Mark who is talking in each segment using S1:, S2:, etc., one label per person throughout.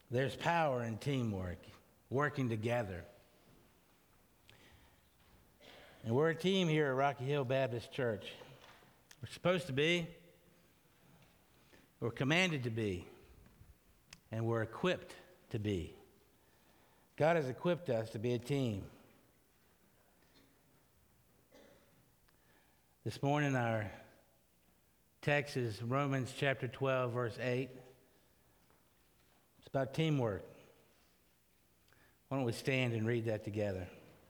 S1: There's power in teamwork, working together. And we're a team here at Rocky Hill Baptist Church. We're supposed to be, we're commanded to be, and we're equipped to be. God has equipped us to be a team. This morning our text is Romans chapter 12, verse 8. It's about teamwork. Why don't we stand and read that together?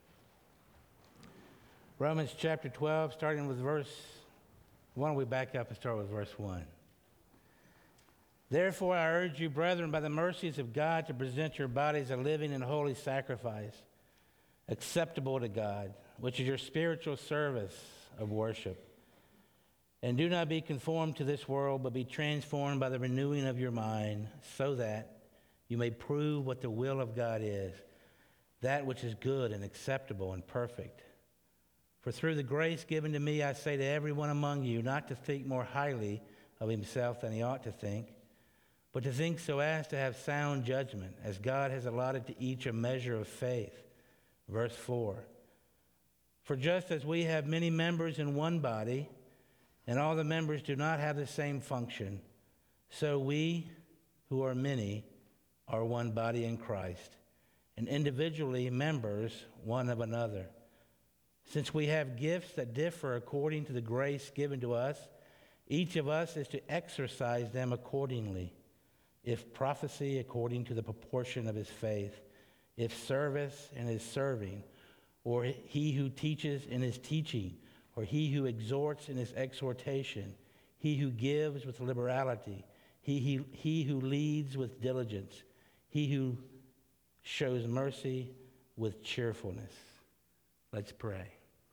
S1: Romans chapter 12, starting with why don't we back up and start with verse 1. Therefore I urge you, brethren, by the mercies of God, to present your bodies a living and holy sacrifice, acceptable to God, which is your spiritual service of worship. And do not be conformed to this world, but be transformed by the renewing of your mind, so that you may prove what the will of God is, that which is good and acceptable and perfect. For through the grace given to me, I say to everyone among you, not to think more highly of himself than he ought to think, but to think so as to have sound judgment, as God has allotted to each a measure of faith. Verse 4. For just as we have many members in one body, and all the members do not have the same function, so we, who are many, are one body in Christ, and individually members one of another. Since we have gifts that differ according to the grace given to us, each of us is to exercise them accordingly. If prophecy, according to the proportion of his faith; if service, in his serving; or he who teaches in his teaching; or he who exhorts in his exhortation; he who gives with liberality; he who leads with diligence; he who shows mercy with cheerfulness. Let's pray.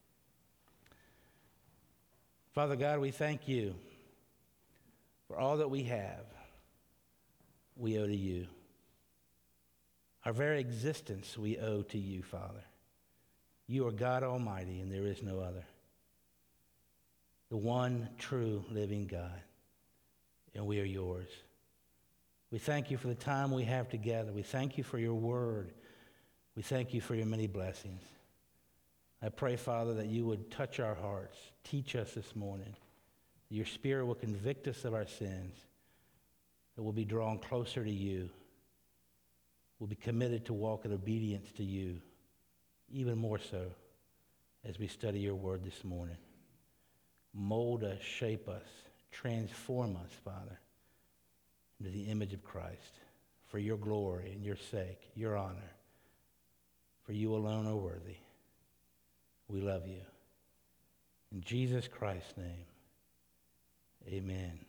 S1: Father God, we thank you for all that we have. We owe to you. Our very existence we owe to you, Father. You are God Almighty, and there is no other. The one true living God, and we are yours. We thank you for the time we have together. We thank you for your word. We thank you for your many blessings. I pray, Father, that you would touch our hearts, teach us this morning. Your Spirit will convict us of our sins, that we'll be drawn closer to you. We'll be committed to walk in obedience to you, even more so as we study your word this morning. Mold us, shape us, transform us, Father, into the image of Christ, for your glory and your sake, your honor. For you alone are worthy. We love you. In Jesus Christ's name, amen.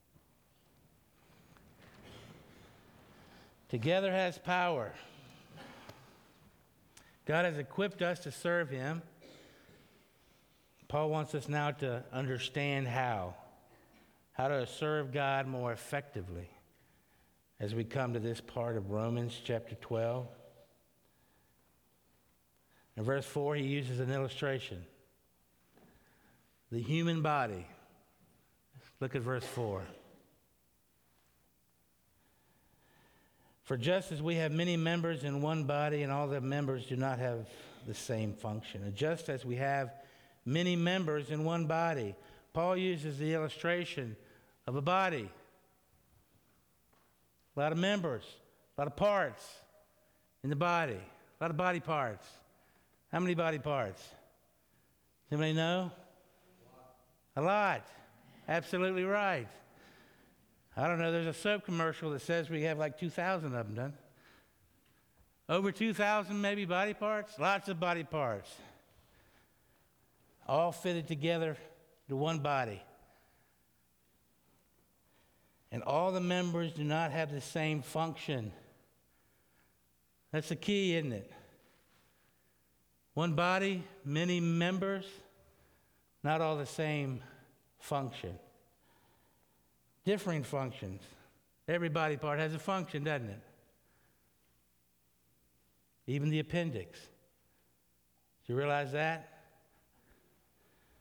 S1: Together has power. God has equipped us to serve him. Paul wants us now to understand how to serve God more effectively as we come to this part of Romans chapter 12. In verse 4, he uses an illustration. The human body. Look at verse 4. For just as we have many members in one body, and all the members do not have the same function, and just as we have many members in one body, Paul uses the illustration of a body. A lot of members, a lot of parts in the body, a lot of body parts. How many body parts? Does anybody know? A lot. Absolutely right. I don't know, there's a soap commercial that says we have like 2,000 of them done. Over 2,000 maybe body parts? Lots of body parts. All fitted together to one body. And all the members do not have the same function. That's the key, isn't it? One body, many members, not all the same function. Differing functions. Every body part has a function, doesn't it? Even the appendix. Do you realize that?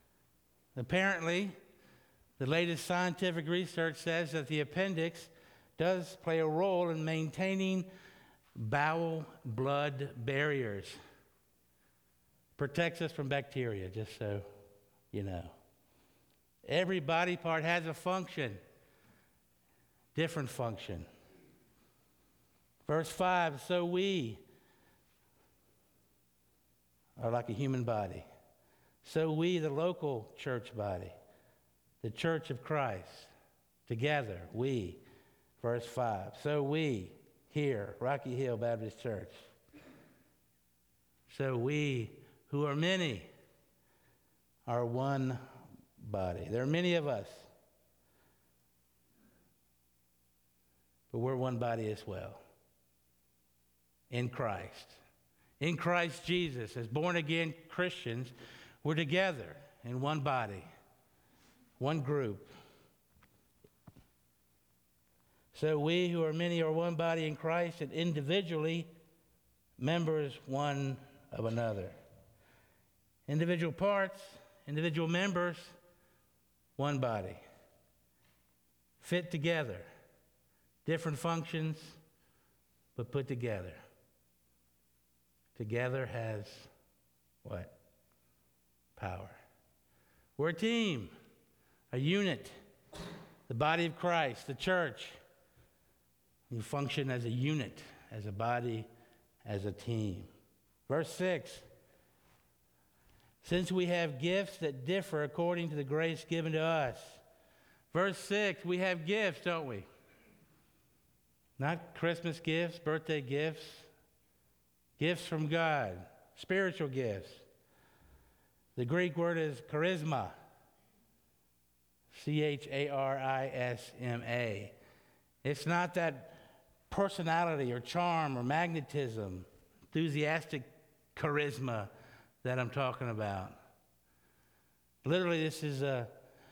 S1: Apparently, the latest scientific research says that the appendix does play a role in maintaining bowel blood barriers. Protects us from bacteria, just so you know. Every body part has a function, different function. Verse 5, so we are like a human body. So we, the local church body, the church of Christ, together, we, verse 5. So we, here, Rocky Hill Baptist Church. So we, who are many, are one body. There are many of us, but we're one body as well. In Christ. In Christ Jesus, as born-again Christians, we're together in one body, one group. So we who are many are one body in Christ, and individually members one of another. Individual parts, individual members, one body. Fit together. Different functions, but put together. Together has what? Power. We're a team, a unit, the body of Christ, the church. We function as a unit, as a body, as a team. Verse 6, since we have gifts that differ according to the grace given to us. Verse 6, we have gifts, don't we? Not Christmas gifts, birthday gifts. Gifts from God, spiritual gifts. The Greek word is charisma, charisma. It's not that personality or charm or magnetism, enthusiastic charisma that I'm talking about. Literally, this is the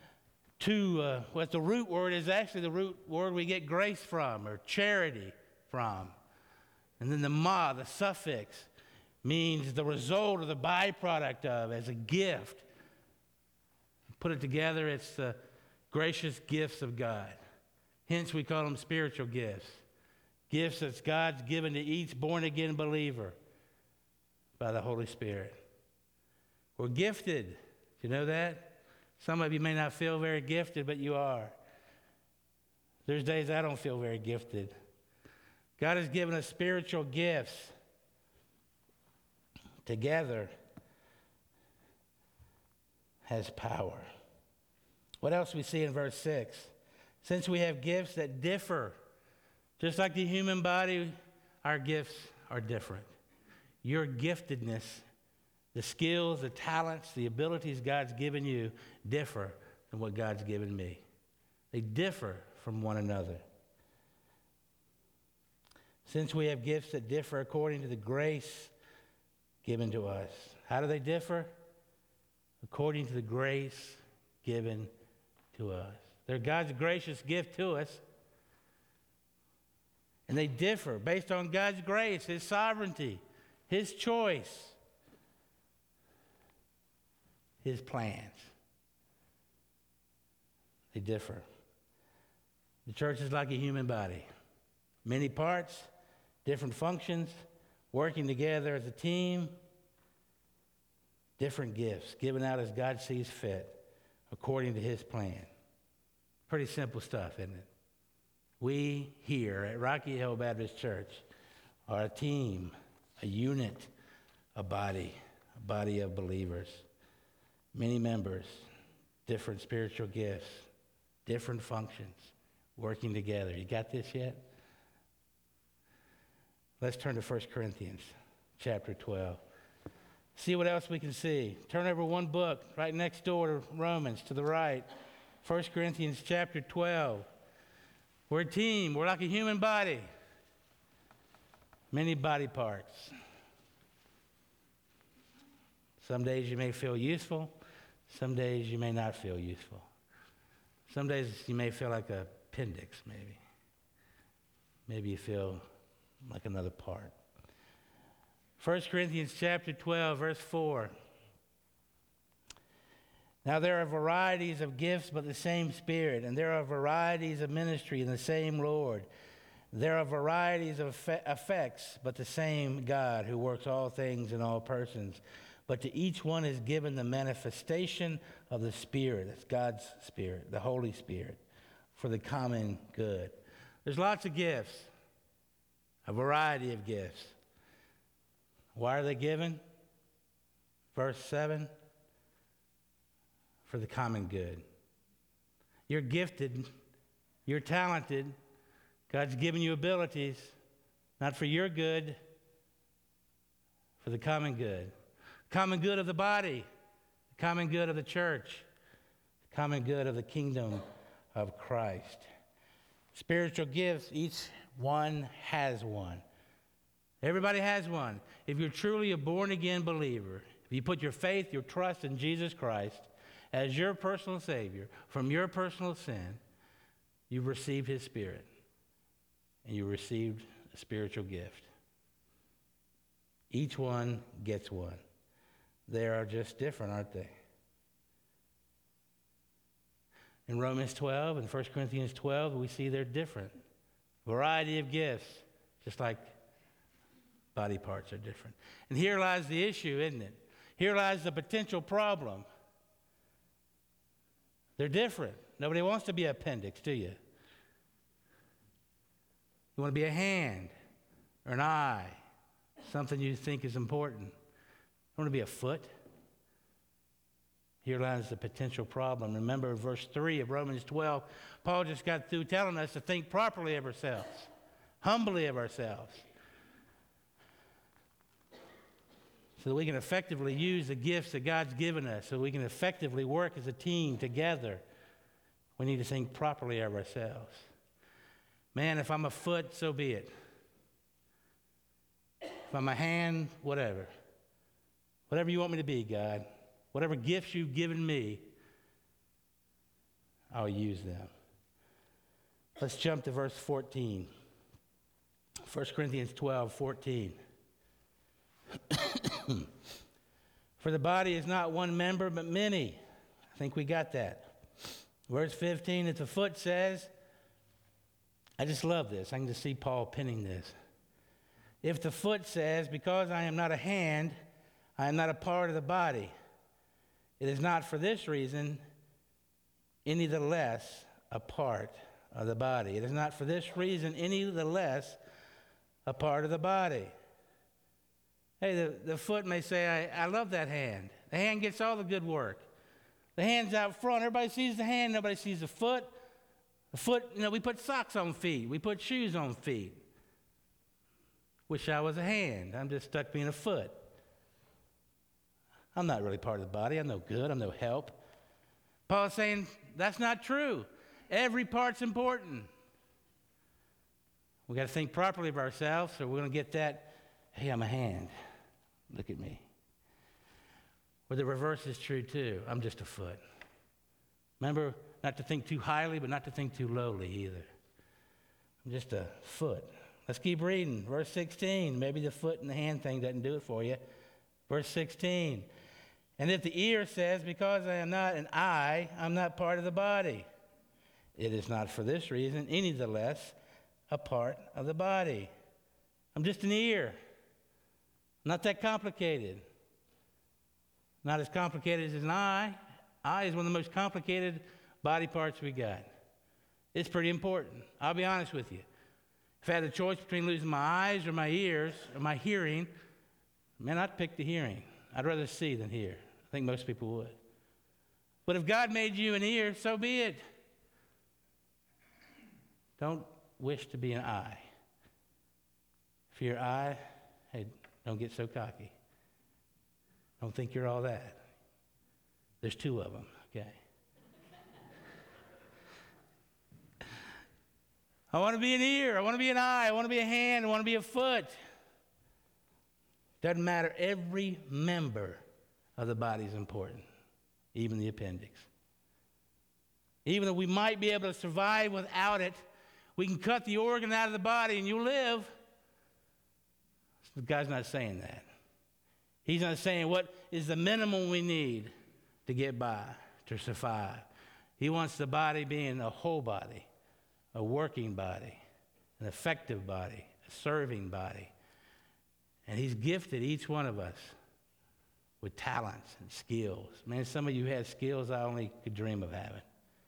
S1: root word is actually the root word we get grace from or charity from. And then the suffix, means the result or the byproduct of, as a gift. Put it together, it's the gracious gifts of God. Hence, we call them spiritual gifts. Gifts that God's given to each born-again believer by the Holy Spirit. We're gifted. Do you know that? Some of you may not feel very gifted, but you are. There's days I don't feel very gifted. God has given us spiritual gifts. Together has power. What else we see in verse 6? Since we have gifts that differ, just like the human body, our gifts are different. Your giftedness, the skills, the talents, the abilities God's given you differ than what God's given me. They differ from one another. Since we have gifts that differ according to the grace given to us. How do they differ? According to the grace given to us. They're God's gracious gift to us. And they differ based on God's grace, His sovereignty, His choice, His plans. They differ. The church is like a human body. Many parts, different functions, working together as a team, different gifts given out as God sees fit, according to His plan. Pretty simple stuff, isn't it? We here at Rocky Hill Baptist Church are a team, a unit, a body of believers. Many members, different spiritual gifts, different functions, working together. You got this yet? Let's turn to 1 Corinthians chapter 12. See what else we can see. Turn over one book right next door to Romans to the right. 1 Corinthians chapter 12. We're a team. We're like a human body. Many body parts. Some days you may feel useful. Some days you may not feel useful. Some days you may feel like an appendix, maybe. Maybe you feel like another part. 1 Corinthians chapter 12, verse 4. Now there are varieties of gifts, but the same Spirit. And there are varieties of ministry and the same Lord. There are varieties of effects, but the same God who works all things in all persons. But to each one is given the manifestation of the Spirit. That's God's Spirit, the Holy Spirit, for the common good. There's lots of gifts, a variety of gifts. Why are they given? Verse 7, for the common good. You're gifted, you're talented, God's given you abilities, not for your good, for the common good. Common good of the body, the common good of the church, the common good of the kingdom of Christ. Spiritual gifts, each one has one. Everybody has one. If you're truly a born-again believer, if you put your faith, your trust in Jesus Christ as your personal Savior from your personal sin, you've received His Spirit, and you received a spiritual gift. Each one gets one. They are just different, aren't they? In Romans 12 and 1 Corinthians 12, we see they're different. Variety of gifts, just like body parts are different. And here lies the issue, isn't it? Here lies the potential problem. They're different. Nobody wants to be an appendix, do you? You want to be a hand or an eye, something you think is important. You want to be a foot? Here lies the potential problem. Remember verse 3 of Romans 12, Paul just got through telling us to think properly of ourselves, humbly of ourselves, so that we can effectively use the gifts that God's given us, so we can effectively work as a team together. We need to think properly of ourselves. Man, if I'm a foot, so be it. If I'm a hand, whatever. Whatever you want me to be, God. Whatever gifts you've given me, I'll use them. Let's jump to verse 14. 1 Corinthians 12, 14. For the body is not one member, but many. I think we got that. Verse 15, if the foot says, I just love this. I can just see Paul penning this. If the foot says, because I am not a hand, I am not a part of the body, it is not for this reason any the less a part of the body. It is not for this reason any the less a part of the body. Hey, the foot may say, I love that hand. The hand gets all the good work. The hand's out front. Everybody sees the hand. Nobody sees the foot. The foot, we put socks on feet. We put shoes on feet. Wish I was a hand. I'm just stuck being a foot. I'm not really part of the body. I'm no good. I'm no help. Paul's saying that's not true. Every part's important. We got to think properly of ourselves, or we're going to get that, hey, I'm a hand. Look at me. Or the reverse is true too. I'm just a foot. Remember, not to think too highly, but not to think too lowly either. I'm just a foot. Let's keep reading. Verse 16. Maybe the foot and the hand thing doesn't do it for you. Verse 16. And if the ear says, because I am not an eye, I'm not part of the body, it is not for this reason any the less a part of the body. I'm just an ear. Not that complicated. Not as complicated as an eye. Eye is one of the most complicated body parts we got. It's pretty important. I'll be honest with you. If I had a choice between losing my eyes or my ears or my hearing, man, I'd pick the hearing. I'd rather see than hear. I think most people would. But if God made you an ear, so be it. Don't wish to be an eye. If you're an eye, hey, don't get so cocky. Don't think you're all that. There's two of them, okay? I want to be an ear. I want to be an eye. I want to be a hand. I want to be a foot. Doesn't matter. Every member of the body is important, even the appendix. Even though we might be able to survive without it, we can cut the organ out of the body and you live. The guy's not saying that. He's not saying what is the minimum we need to get by, to survive. He wants the body being a whole body, a working body, an effective body, a serving body. And he's gifted each one of us with talents and skills. Man, some of you had skills I only could dream of having.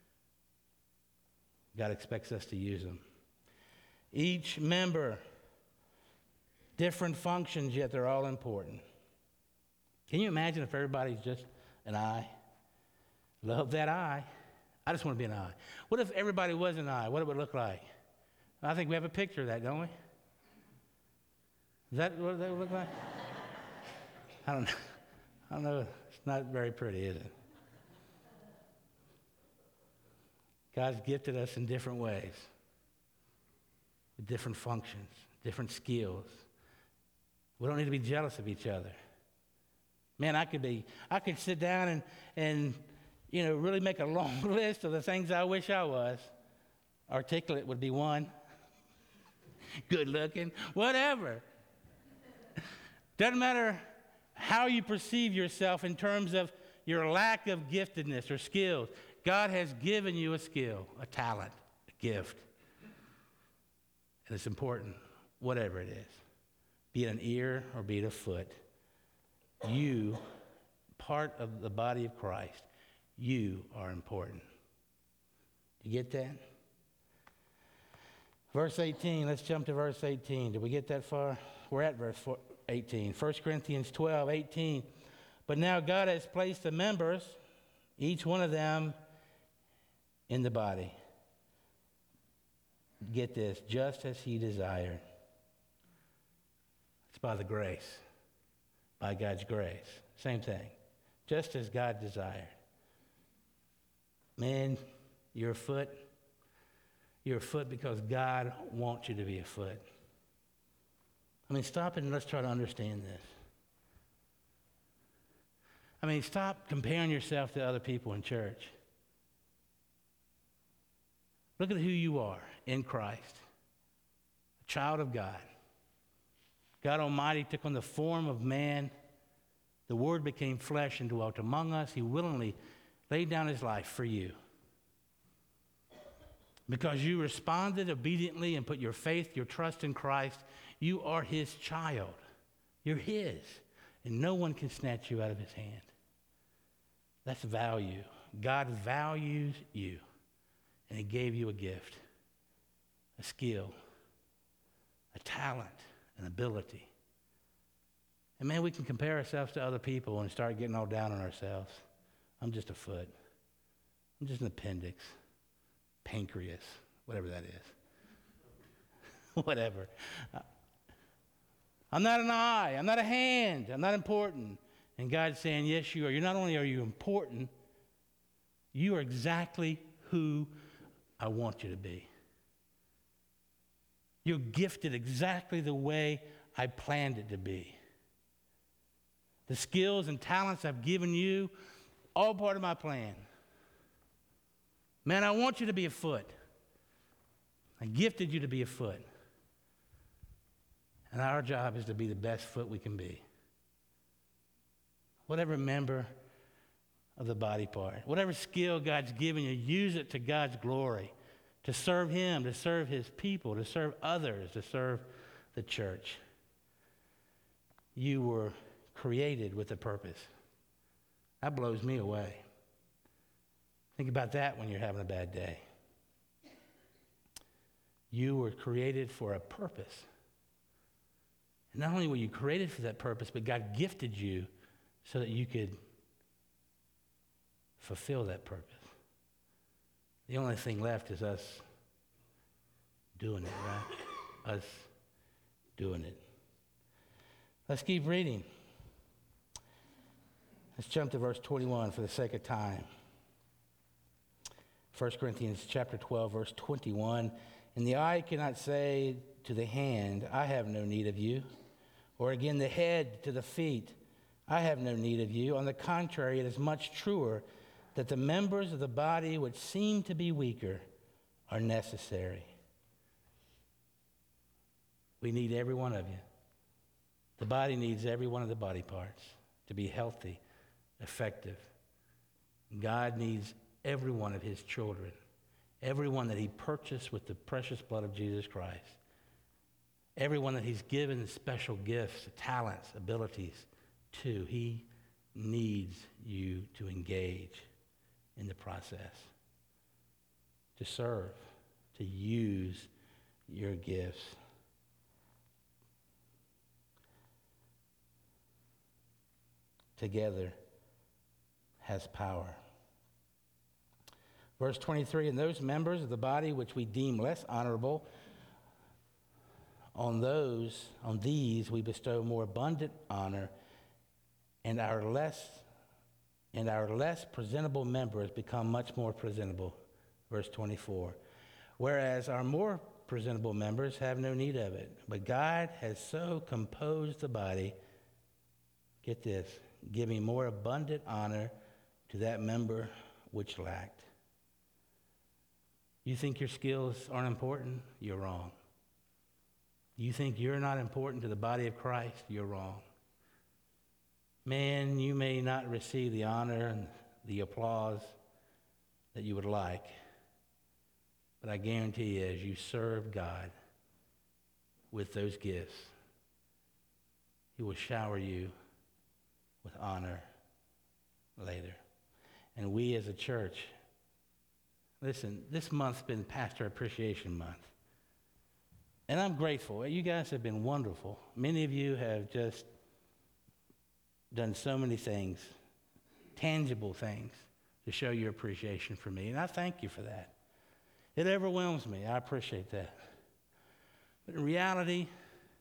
S1: God expects us to use them. Each member, different functions, yet they're all important. Can you imagine if everybody's just an eye? Love that eye. I just want to be an eye. What if everybody was an eye? What it would look like? I think we have a picture of that, don't we? Is that what that would look like? I don't know. It's not very pretty, is it? God's gifted us in different ways, with different functions, different skills. We don't need to be jealous of each other. Man, I could sit down and really make a long list of the things I wish I was. Articulate would be one. Good looking, whatever. Doesn't matter how you perceive yourself in terms of your lack of giftedness or skills. God has given you a skill, a talent, a gift. And it's important, whatever it is. Be it an ear or be it a foot. You, part of the body of Christ, you are important. You get that? Verse 18, let's jump to verse 18. Did we get that far? We're at verse 18. 1 Corinthians 12, 18. But now God has placed the members, each one of them, in the body. Get this, just as he desired. It's by the grace, by God's grace. Same thing. Just as God desired. Man, you're a foot. You're a foot because God wants you to be a foot. I mean, stop and let's try to understand this. I mean, stop comparing yourself to other people in church. Look at who you are in Christ, a child of God. God Almighty took on the form of man. The Word became flesh and dwelt among us. He willingly laid down his life for you. Because you responded obediently and put your faith, your trust in Christ, you are his child. You're his. And no one can snatch you out of his hand. That's value. God values you. And he gave you a gift, a skill, a talent, an ability. And man, we can compare ourselves to other people and start getting all down on ourselves. I'm just a foot. I'm just an appendix, pancreas, whatever that is. Whatever. I'm not an eye. I'm not a hand. I'm not important. And God's saying, yes, you are. Not only are you important, you are exactly who I want you to be. You're gifted exactly the way I planned it to be. The skills and talents I've given you, all part of my plan. Man, I want you to be a foot. I gifted you to be a foot. And our job is to be the best foot we can be. Whatever member of the body part, whatever skill God's given you, use it to God's glory, to serve him, to serve his people, to serve others, to serve the church. You were created with a purpose. That blows me away. Think about that when you're having a bad day. You were created for a purpose. And not only were you created for that purpose, but God gifted you so that you could fulfill that purpose. The only thing left is us doing it, right? Us doing it. Let's keep reading. Let's jump to verse 21 for the sake of time. 1 Corinthians chapter 12, verse 21. And the eye cannot say to the hand, I have no need of you. Or again, the head to the feet, I have no need of you. On the contrary, it is much truer that the members of the body which seem to be weaker are necessary. We need every one of you. The body needs every one of the body parts to be healthy, effective, God needs every one of his children, everyone that he purchased with the precious blood of Jesus Christ, everyone that he's given special gifts, talents, abilities to. He needs you to engage in the process, to serve, to use your gifts. Together has power. Verse 23, and those members of the body which we deem less honorable, on these we bestow more abundant honor, and our less presentable members become much more presentable. Verse 24, whereas our more presentable members have no need of it, but God has so composed the body, get this, giving more abundant honor to that member which lacked. You think your skills aren't important? You're wrong. You think you're not important to the body of Christ? You're wrong. Man, you may not receive the honor and the applause that you would like, but I guarantee you, as you serve God with those gifts, he will shower you with honor later. And we as a church, listen, this month's been Pastor Appreciation Month. And I'm grateful. You guys have been wonderful. Many of you have just done so many things, tangible things, to show your appreciation for me. And I thank you for that. It overwhelms me. I appreciate that. But in reality,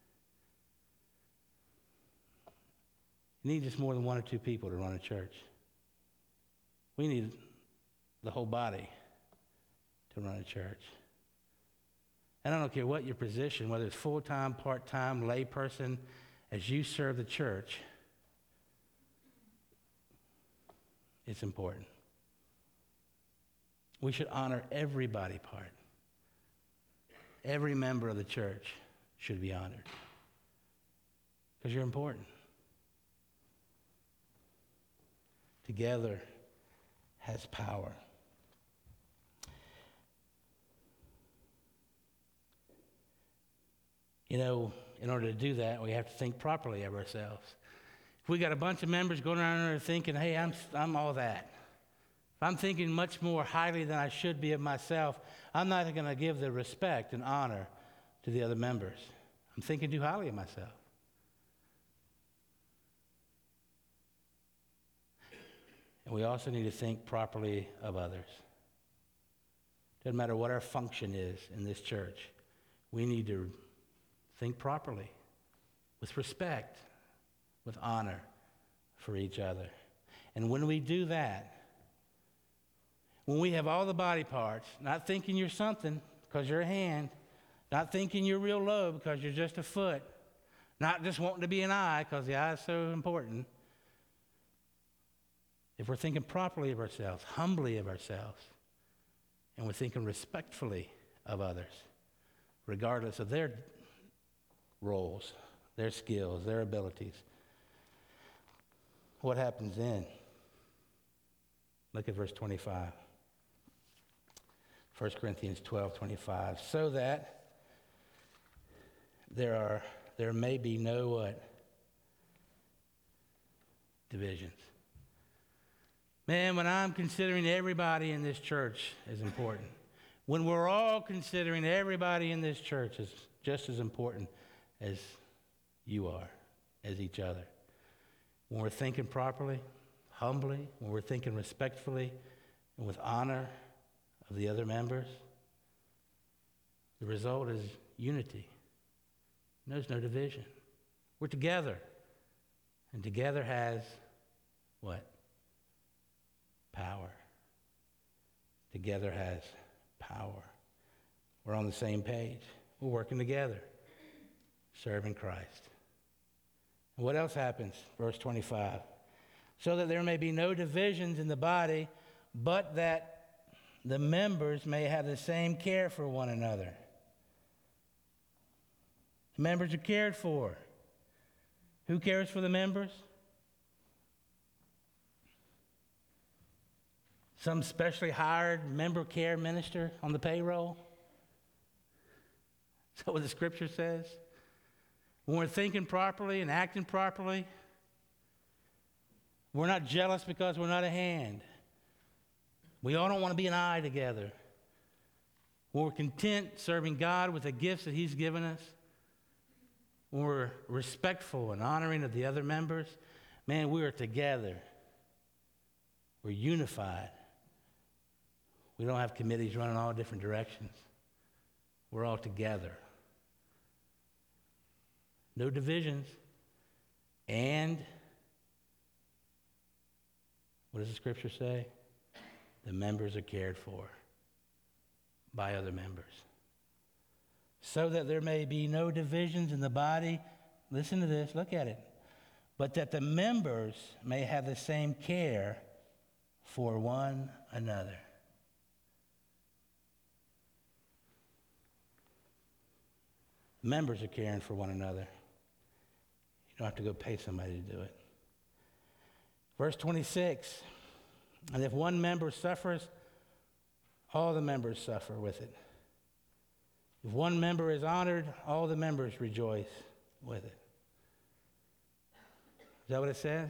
S1: you need just more than one or two people to run a church. We need the whole body to run a church. And I don't care what your position, whether it's full-time, part-time, layperson, as you serve the church, it's important. We should honor every body part. Every member of the church should be honored because you're important. Together has power. You know, in order to do that, we have to think properly of ourselves. If we got a bunch of members going around there thinking, hey, I'm all that. If I'm thinking much more highly than I should be of myself, I'm not going to give the respect and honor to the other members. I'm thinking too highly of myself. And we also need to think properly of others. Doesn't matter what our function is in this church. We need to think properly, with respect, with honor for each other. And when we do that, when we have all the body parts, not thinking you're something because you're a hand, not thinking you're real low because you're just a foot, not just wanting to be an eye because the eye is so important. If we're thinking properly of ourselves, humbly of ourselves, and we're thinking respectfully of others, regardless of their roles, their skills, their abilities, what happens then? Look at verse 25. 1 Corinthians 12:25. So that there may be no what? Divisions. Man, when I'm considering everybody in this church is important, when we're all considering everybody in this church is just as important as you are, as each other. When we're thinking properly, humbly, when we're thinking respectfully, and with honor of the other members, the result is unity. There's no division. We're together. And together has what? Power. Together has power. We're on the same page. We're working together, serving Christ. And what else happens? Verse 25. So that there may be no divisions in the body, but that the members may have the same care for one another. The members are cared for. Who cares for the members? Some specially hired member care minister on the payroll? Is that what the scripture says? When we're thinking properly and acting properly, we're not jealous because we're not a hand. We all don't want to be an eye together. When we're content serving God with the gifts that He's given us, when we're respectful and honoring of the other members, man, we are together. We're unified. We don't have committees running all different directions. We're all together. No divisions. And what does the scripture say? The members are cared for by other members. So that there may be no divisions in the body. Listen to this, look at it. But that the members may have the same care for one another. Members are caring for one another. You don't have to go pay somebody to do it. Verse 26, and if one member suffers, all the members suffer with it. If one member is honored, all the members rejoice with it. Is that what it says?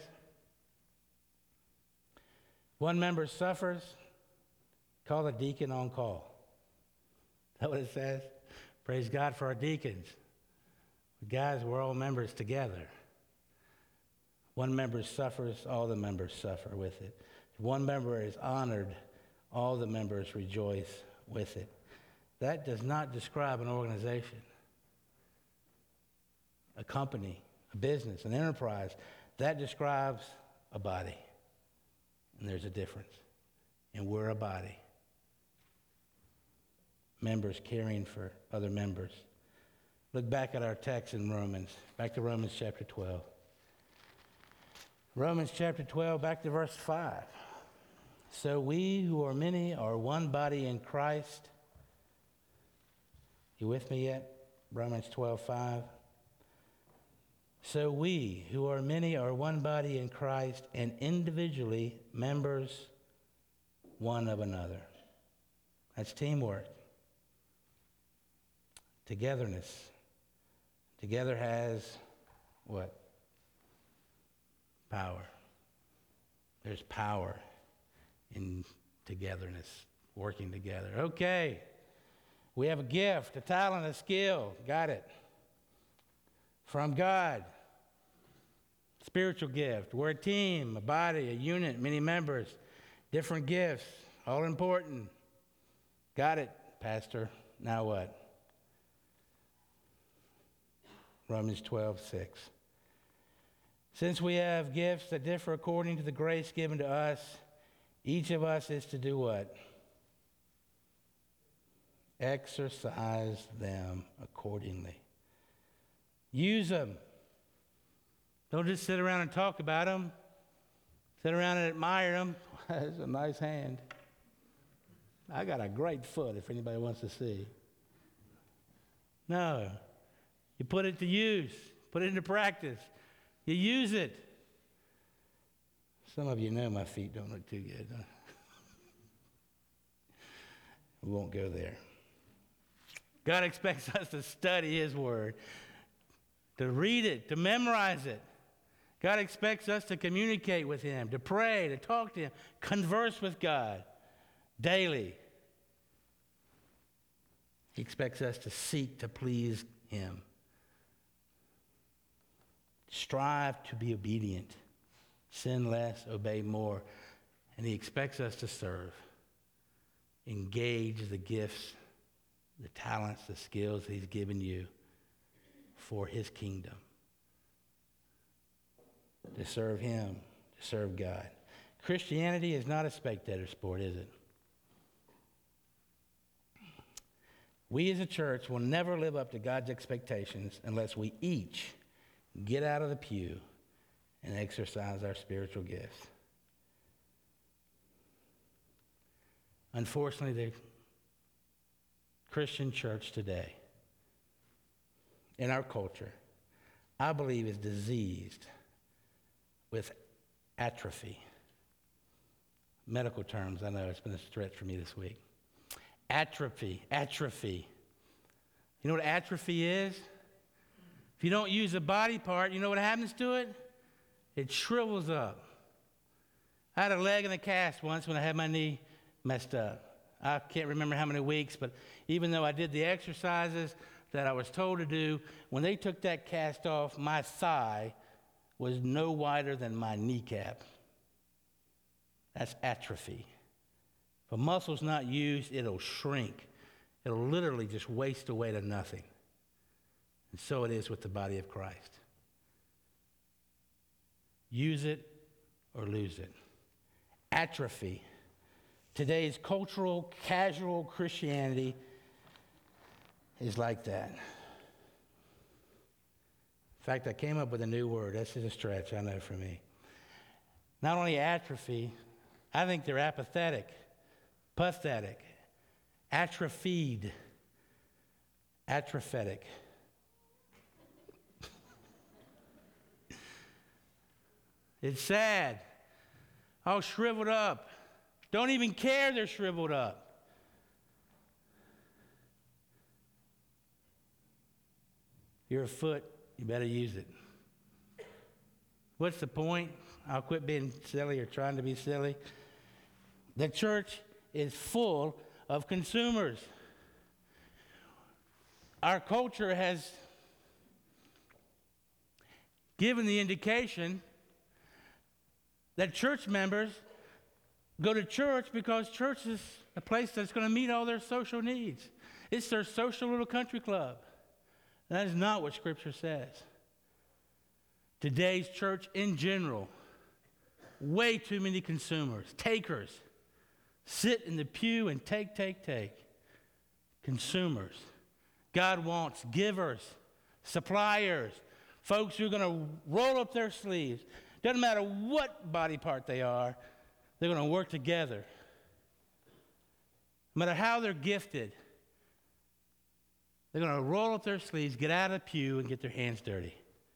S1: One member suffers, call the deacon on call. Is that what it says? Praise God for our deacons. Guys, we're all members together. One member suffers, all the members suffer with it. If one member is honored, all the members rejoice with it. That does not describe an organization, a company, a business, an enterprise. That describes a body. And there's a difference. And we're a body. Members caring for other members. Look back at our text in Romans. Back to Romans chapter 12. Romans chapter 12, back to verse 5. So we who are many are one body in Christ. You with me yet? Romans 12:5. So we who are many are one body in Christ and individually members one of another. That's teamwork. Togetherness. Together has what? Power. There's power in togetherness, working together. Okay. We have a gift, a talent, a skill. Got it. From God. Spiritual gift. We're a team, a body, a unit, many members, different gifts, all important. Got it, Pastor. Now what? Romans 12:6. Since we have gifts that differ according to the grace given to us, each of us is to do what? Exercise them accordingly. Use them. Don't just sit around and talk about them. Sit around and admire them. That's a nice hand. I got a great foot if anybody wants to see. No. You put it to use. Put it into practice. You use it. Some of you know my feet don't look too good. Huh? We won't go there. God expects us to study His Word, to read it, to memorize it. God expects us to communicate with Him, to pray, to talk to Him, converse with God daily. He expects us to seek to please Him. Strive to be obedient. Sin less, obey more. And He expects us to serve. Engage the gifts, the talents, the skills He's given you for His kingdom. To serve Him, to serve God. Christianity is not a spectator sport, is it? We as a church will never live up to God's expectations unless we each get out of the pew and exercise our spiritual gifts. Unfortunately, the Christian church today, in our culture, I believe is diseased with atrophy, medical terms. I know it's been a stretch for me this week. Atrophy. You know what atrophy is? If you don't use a body part, you know what happens to it? It shrivels up. I had a leg in a cast once when I had my knee messed up. I can't remember how many weeks, but even though I did the exercises that I was told to do, when they took that cast off, my thigh was no wider than my kneecap. That's atrophy. If a muscle's not used, it'll shrink. It'll literally just waste away to nothing. And so it is with the body of Christ. Use it or lose it. Atrophy. Today's cultural, casual Christianity is like that. In fact, I came up with a new word. This is a stretch, I know, for me. Not only atrophy, I think they're apathetic, pathetic, atrophied, atrophetic. It's sad. All shriveled up. Don't even care they're shriveled up. You're a foot, you better use it. What's the point? I'll quit being silly or trying to be silly. The church is full of consumers. Our culture has given the indication that church members go to church because church is a place that's going to meet all their social needs. It's their social little country club. That is not what Scripture says. Today's church in general, way too many consumers, takers. Sit in the pew and take. Consumers. God wants givers, suppliers, folks who are going to roll up their sleeves. Doesn't matter what body part they are, they're going to work together. No matter how they're gifted, they're going to roll up their sleeves, get out of the pew, and get their hands dirty.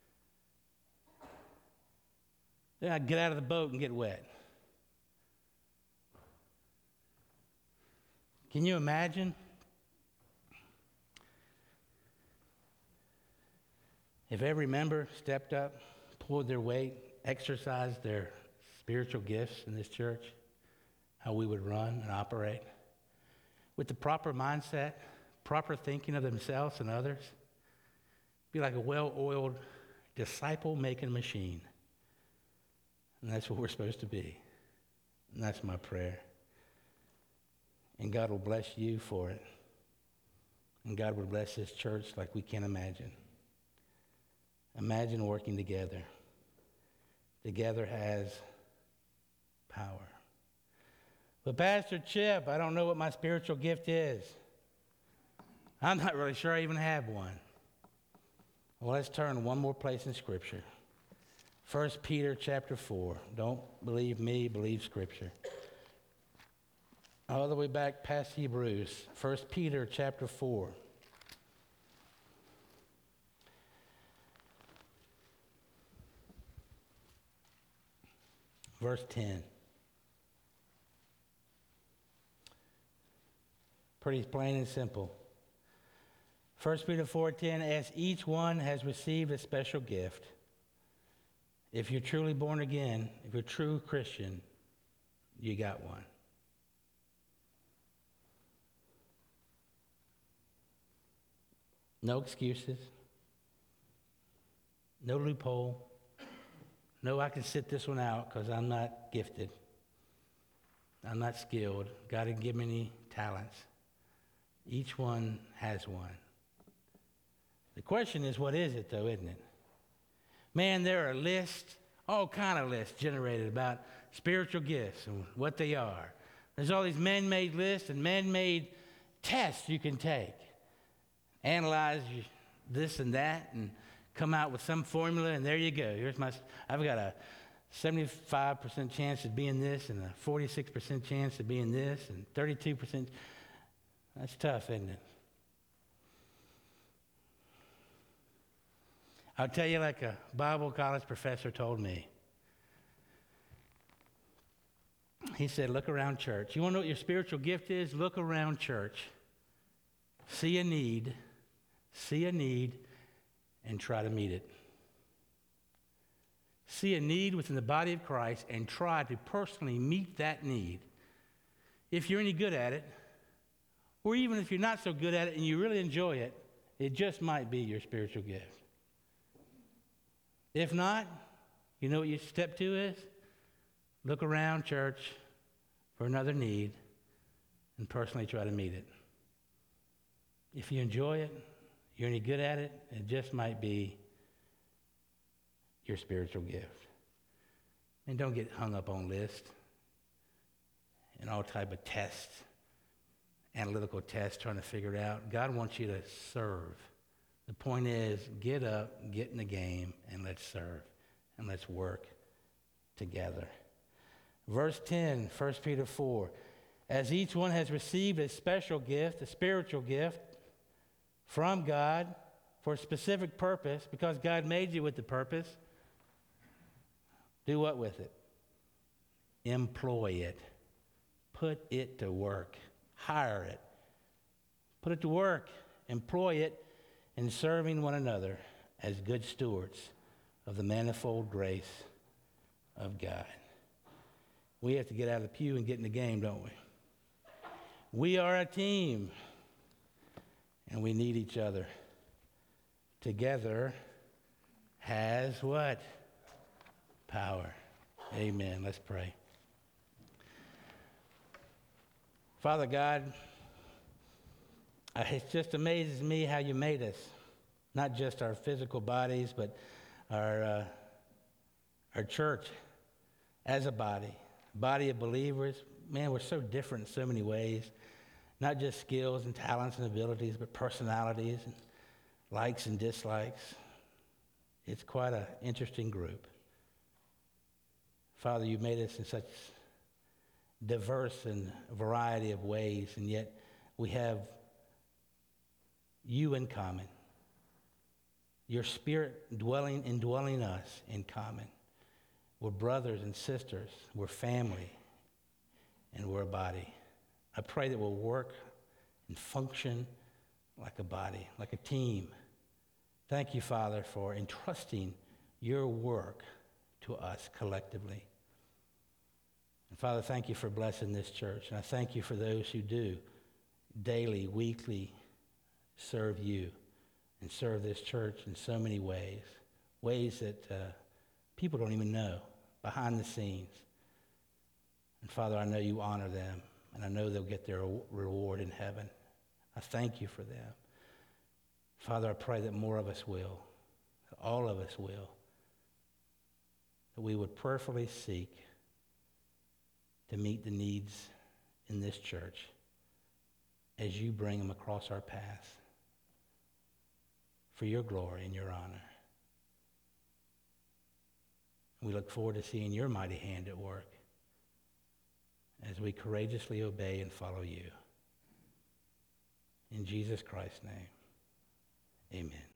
S1: They're going to get out of the boat and get wet. Can you imagine if every member stepped up, pulled their weight, exercised their spiritual gifts in this church, how we would run and operate with the proper mindset, proper thinking of themselves and others? Be like a well-oiled disciple-making machine. And that's what we're supposed to be. And that's my prayer. And God will bless you for it. And God will bless this church like we can't imagine. Imagine working together. Together has power. But Pastor Chip, I don't know what my spiritual gift is. I'm not really sure I even have one. Well, let's turn one more place in Scripture. 1 Peter chapter 4. Don't believe me, believe Scripture. All the way back past Hebrews. 1 Peter chapter 4. Verse 10. Pretty plain and simple. 1 Peter 4:10, as each one has received a special gift. If you're truly born again, if you're a true Christian, you got one. No excuses. No loophole. No, I can sit this one out because I'm not gifted. I'm not skilled. God didn't give me any talents. Each one has one. The question is, what is it, though, isn't it? Man, there are lists, all kind of lists generated about spiritual gifts and what they are. There's all these man-made lists and man-made tests you can take. Analyze this and that and come out with some formula, and there you go. I've got a 75% chance of being this and a 46% chance of being this and 32%. That's tough, isn't it? I'll tell you like a Bible college professor told me. he said, look around church. You want to know what your spiritual gift is? Look around church. See a need, and try to meet it. See a need within the body of Christ and try to personally meet that need. If you're any good at it, or even if you're not so good at it and you really enjoy it, it just might be your spiritual gift. If not, you know what your step 2 is? Look around church for another need and personally try to meet it. If you enjoy it, you're any good at it, it just might be your spiritual gift. And don't get hung up on lists and all type of tests, analytical tests, trying to figure it out. God wants you to serve. The point is, get up, get in the game, and let's serve, and let's work together. Verse 10, 1 Peter 4, as each one has received a special gift, a spiritual gift from God for a specific purpose, because God made you with the purpose, do what with it? Employ it. Put it to work. Hire it. Put it to work. Employ it in serving one another as good stewards of the manifold grace of God. We have to get out of the pew and get in the game, don't we? We are a team, and we need each other. Together has what? Power. Amen. Let's pray. Father God, it just amazes me how you made us. Not just our physical bodies, but our church as a body of believers. Man, we're so different in so many ways. Not just skills and talents and abilities, but personalities and likes and dislikes. It's quite an interesting group. Father, you've made us in such diverse and variety of ways, and yet we have you in common. Your Spirit indwelling us in common. We're brothers and sisters. We're family. And we're a body. I pray that we'll work and function like a body, like a team. Thank you, Father, for entrusting your work to us collectively. And Father, thank you for blessing this church. And I thank you for those who do daily, weekly serve you and serve this church in so many ways, ways that people don't even know, behind the scenes. And Father, I know you honor them, and I know they'll get their reward in heaven. I thank you for them. Father, I pray that more of us will, that all of us will, that we would prayerfully seek to meet the needs in this church as you bring them across our path for your glory and your honor. We look forward to seeing your mighty hand at work as we courageously obey and follow you. In Jesus Christ's name, amen.